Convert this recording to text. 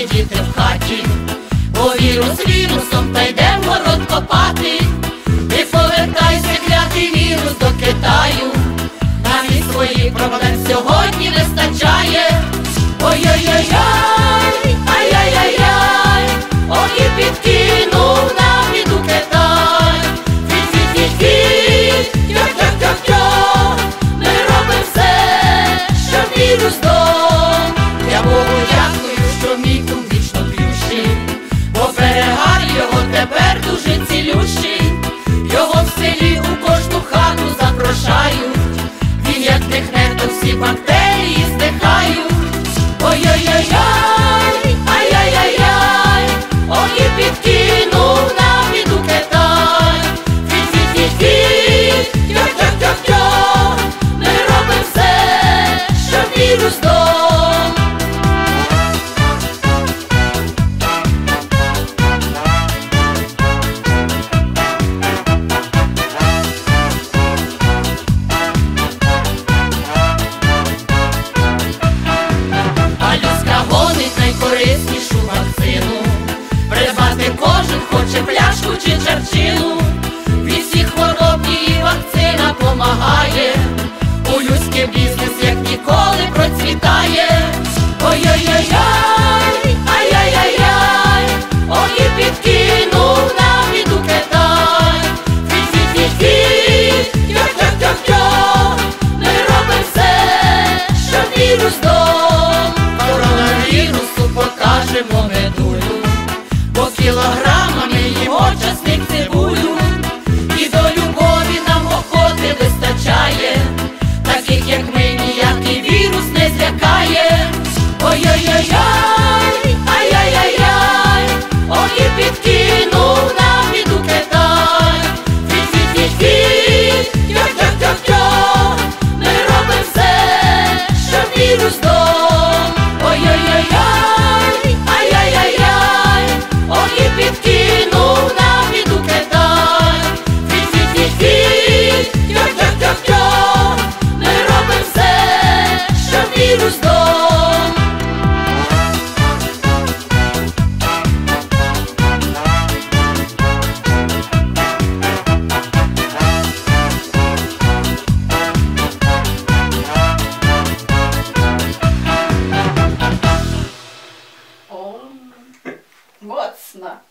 сидіти в хаті, бо вірус вірусом, та йде в город копати. Ти повертайся, клятий вірус, до Китаю, навіть своїх проблем сьогодні вистачає. Ой-ой-ой-ой, ай-яй-яй-яй, ой, і підкинув нам біду Китай. Фі-фі-фі-фі, тьох-тьох-тьох-тьох, ми робимо все, щоб вірус здох. Я Богу дякую, що мій кум вічно плющий, бо перегар його тепер дуже цілющий. Його в селі у кожну хату запрошають, він як дихне, то всі бактерії здихають. Ой-ой-ой-ой, ай-яй-яй-яй, ой, і підкинув нам біду Китай. Фі-фі-фі-фі, тьох-тьох-тьох-тьох, ми робимо все, щоб вірус здох. Найкориснішу вакцину придбати кожен хоче пляшку чи чарчину. Від всіх хвороб її вакцина помагає, у людський бізнес як ніколи процвітає. Ой-ой-ой-ой, ай-яй-яй-яй, ой, і підкинув нам біду Китай. Фі-фі-фі-фі, тьох-тьох-тьох-тьох, ми робимо все, щоб вірус здох. Коронавірусу покажемо медулю, бо кілограмами їмо часник, цибулю. І до любові нам охоти вистачає, таких як ми ніякий вірус не злякає. Ой-ой-ой-ой, ай-яй-яй-яй, ой, і підкинув нам біду Китай. Фі-фі-фі-фі, тьох-тьох-тьох-тьох, ми робимо все, щоб вірус здох. Ой-ой-ой-ой, ай-яй-яй-яй, ой, і підкинув нам біду Китай. Фі-фі-фі-фі, тьох-тьох-тьох-тьох, ми робимо все, щоб вірус здох. Моцно.